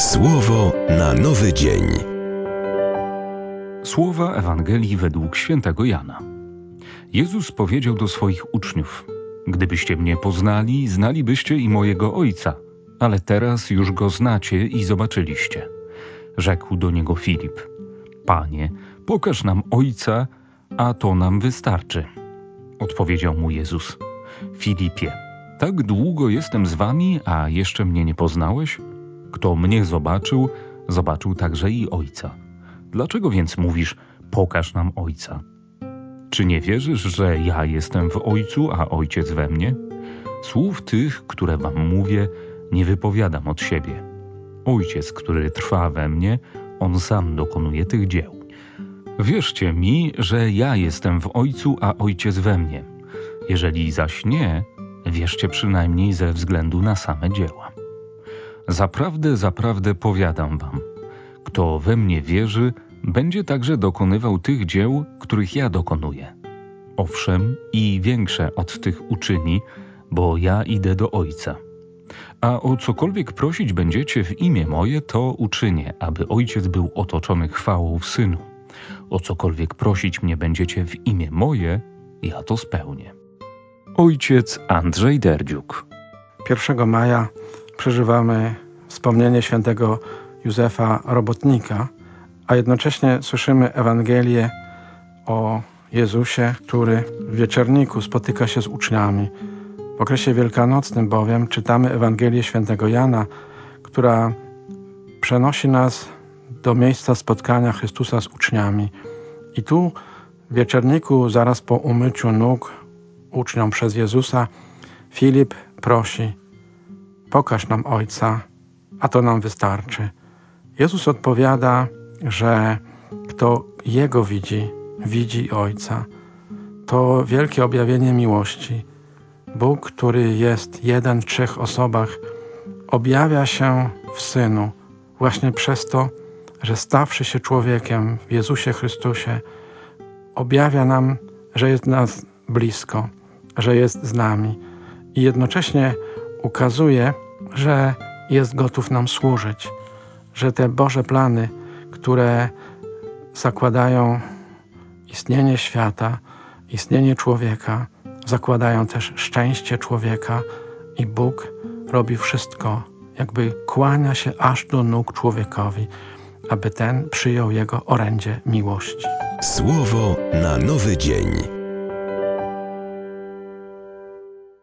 Słowo na nowy dzień. Słowa Ewangelii według świętego Jana. Jezus powiedział do swoich uczniów: Gdybyście mnie poznali, znalibyście i mojego Ojca, ale teraz już Go znacie i zobaczyliście. Rzekł do Niego Filip: Panie, pokaż nam Ojca, a to nam wystarczy. Odpowiedział mu Jezus: Filipie, tak długo jestem z wami, a jeszcze mnie nie poznałeś? Kto mnie zobaczył, zobaczył także i Ojca. Dlaczego więc mówisz: pokaż nam Ojca? Czy nie wierzysz, że ja jestem w Ojcu, a Ojciec we mnie? Słów tych, które wam mówię, nie wypowiadam od siebie. Ojciec, który trwa we mnie, On sam dokonuje tych dzieł. Wierzcie mi, że ja jestem w Ojcu, a Ojciec we mnie. Jeżeli zaś nie, wierzcie przynajmniej ze względu na same dzieła. Zaprawdę, zaprawdę powiadam wam, kto we mnie wierzy, będzie także dokonywał tych dzieł, których ja dokonuję. Owszem, i większe od tych uczyni, bo ja idę do Ojca. A o cokolwiek prosić będziecie w imię moje, to uczynię, aby Ojciec był otoczony chwałą w Synu. O cokolwiek prosić mnie będziecie w imię moje, ja to spełnię. Ojciec Andrzej Derdziuk. 1 maja przeżywamy wspomnienie świętego Józefa Robotnika, a jednocześnie słyszymy Ewangelię o Jezusie, który w wieczorniku spotyka się z uczniami. W okresie wielkanocnym bowiem czytamy Ewangelię świętego Jana, która przenosi nas do miejsca spotkania Chrystusa z uczniami. I tu w wieczorniku, zaraz po umyciu nóg uczniom przez Jezusa, Filip prosi: pokaż nam Ojca, a to nam wystarczy. Jezus odpowiada, że kto Jego widzi, widzi Ojca. To wielkie objawienie miłości. Bóg, który jest jeden w trzech osobach, objawia się w Synu właśnie przez to, że stawszy się człowiekiem w Jezusie Chrystusie, objawia nam, że jest nas blisko, że jest z nami i jednocześnie ukazuje, że jest gotów nam służyć, że te Boże plany, które zakładają istnienie świata, istnienie człowieka, zakładają też szczęście człowieka i Bóg robi wszystko, jakby kłania się aż do nóg człowiekowi, aby ten przyjął Jego orędzie miłości. Słowo na nowy dzień.